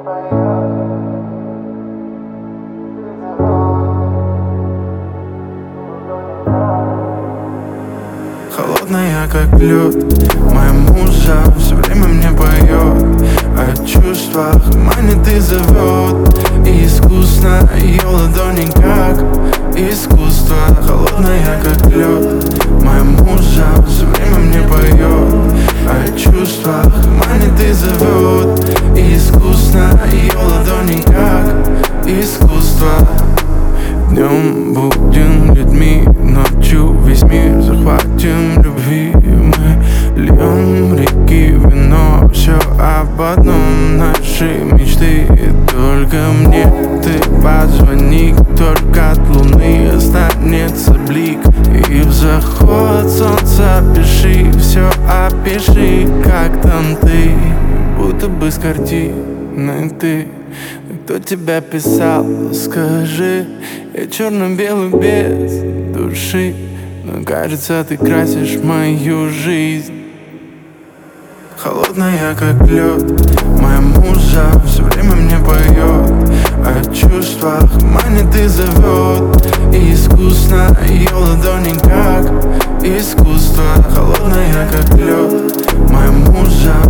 Холодная, как лед, моя муза все время мне поет о чувствах, манит и зовет. И искусно ее ладони, как искусство. Холодная, как лед, моя муза все время мне поет о чувствах, манит и зовет. И искусно ее ладони, как искусство. Днем будем людьми, ночью весь мир захватим любви. Мы льем реки вино, все об одном, наши мечты. Только мне ты позвони, только от луны останется блик. И в заход солнца пиши, все опиши, как там ты. Будто бы с картины ты. Кто тебя писал, скажи. Я черно-белый без души, но кажется, ты красишь мою жизнь. Холодная, как лед, моя муза все время мне поет о чувствах, манит и зовет. И искусно ее ладони, как искусство. Холодная, как лед, моя муза